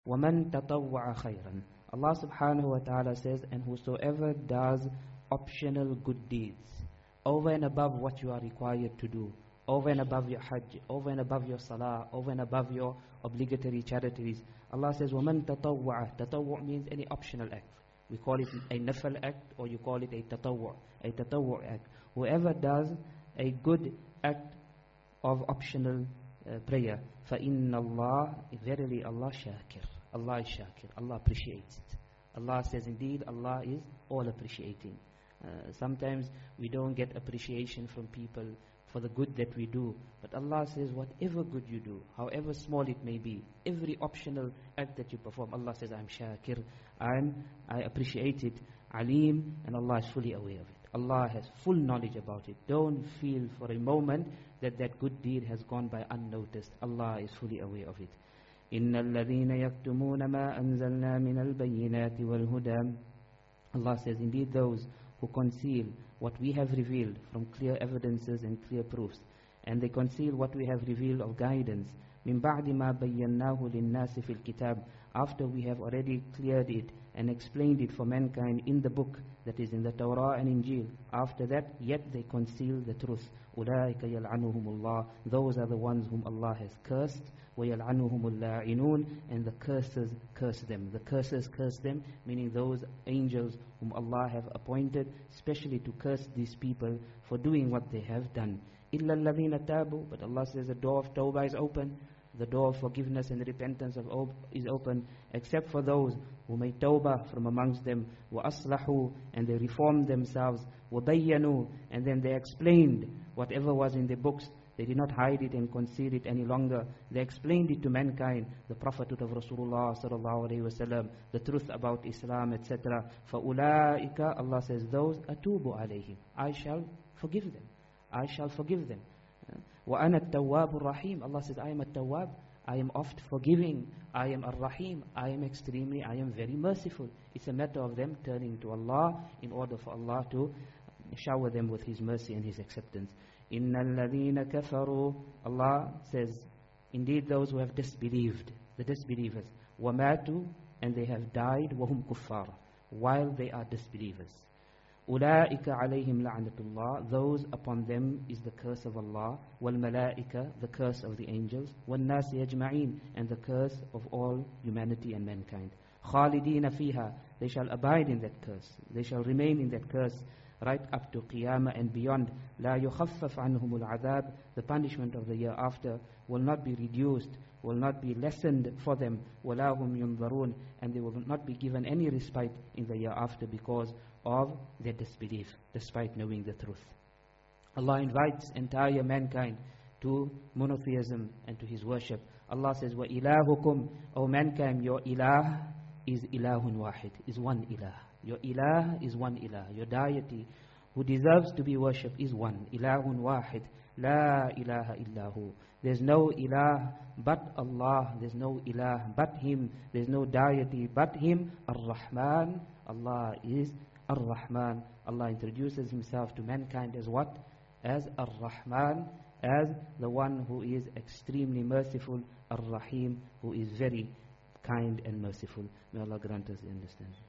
وَمَن تَطَوَّعَ خَيْرًا. Allah subhanahu wa ta'ala says, and whosoever does optional good deeds, over and above what you are required to do, over and above your hajj, over and above your salah, over and above your obligatory charities. Allah says, وَمَن تَطَوَّعَ. Tatawwu' means any optional act. We call it a nafal act, or you call it a tatawwu' act. Whoever does a good act of optional prayer, فَإِنَّ اللَّهِ, verily Allah shakir. Allah is shakir. Allah appreciates it. Allah says, indeed, Allah is all appreciating. Sometimes we don't get appreciation from people for the good that we do, but Allah says, whatever good you do, however small it may be, every optional act that you perform, Allah says, I'm shakir, I appreciate it, alim, and Allah is fully aware of it. Allah has full knowledge about it. Don't feel for a moment that that good deed has gone by unnoticed. Allah is fully aware of it. إِنَّ الَّذِينَ يَكْتُمُونَ مَا أَنزَلْنَا مِنَ الْبَيِّنَاتِ وَالْهُدَى. Allah says, indeed those who conceal what we have revealed from clear evidences and clear proofs, and they conceal what we have revealed of guidance, مِن بَعْدِ مَا بَيَّنَّاهُ لِلنَّاسِ فِي الْكِتَابِ, after we have already cleared it and explained it for mankind in the book that is in the Torah and Injil. After that, yet they conceal the truth. أُولَٰئِكَ يَلْعَنُهُمُ اللَّهُ. Those are the ones whom Allah has cursed. وَيَلْعَنُهُمُ اللَّاعِنُونَ. And the curses curse them. The curses curse them, meaning those angels whom Allah have appointed specially to curse these people for doing what they have done. إِلَّا الَّذِينَ تَابُوا. But Allah says the door of Tawbah is open. The door of forgiveness and repentance is open, except for those who made tawbah from amongst them, وَأَصْلَحُوا, and they reformed themselves, وَبَيَّنُوا, and then they explained whatever was in the books. They did not hide it and conceal it any longer. They explained it to mankind, the prophethood of Rasulullah sallallahu alaihi wasallam, the truth about Islam, etc. فَأُولَٰئِكَ, Allah says, those أَتُوبُ عَلَيْهِمْ, I shall forgive them. I shall forgive them. وَأَنَا التَّوَّابُ الرَّحِيمُ. Allah says, I am a tawwab, I am oft forgiving, I am ar-rahim, I am very merciful. It's a matter of them turning to Allah in order for Allah to shower them with His mercy and His acceptance. إِنَّ الَّذِينَ كَفَرُوا. Allah says, indeed those who have disbelieved, the disbelievers, وَمَاتُوا, and they have died, وَهُمْ كُفَّارٌ, while they are disbelievers. أُولَٰئِكَ عَلَيْهِمْ لَعْنَةُ اللَّهِ. Those upon them is the curse of Allah. وَالْمَلَائِكَةِ, the curse of the angels. وَالنَّاسِ أَجْمَعِينَ, and the curse of all humanity and mankind. خَالِدِينَ فِيهَا, they shall abide in that curse. They shall remain in that curse right up to Qiyamah and beyond. لَا يُخَفَّفْ عَنْهُمُ الْعَذَابِ. The punishment of the year after will not be reduced, will not be lessened for them. وَلَا هُمْ يُنظَرُونَ, and they will not be given any respite in the year after because of their disbelief, despite knowing the truth. Allah invites entire mankind to monotheism and to His worship. Allah says, وَإِلَهُكُمْ, O mankind, your ilah is ilahun wahid, is one ilah. Your ilah is one ilah. Your deity who deserves to be worshipped is one. Ilahun wahid. La ilaha illahu. There's no ilah but Allah. There's no ilah but Him. There's no deity but Him. Ar-Rahman. Allah is Ar-Rahman. Allah introduces Himself to mankind as what? As Ar-Rahman, as the one who is extremely merciful. Ar-Rahim, who is very kind and merciful. May Allah grant us the understanding.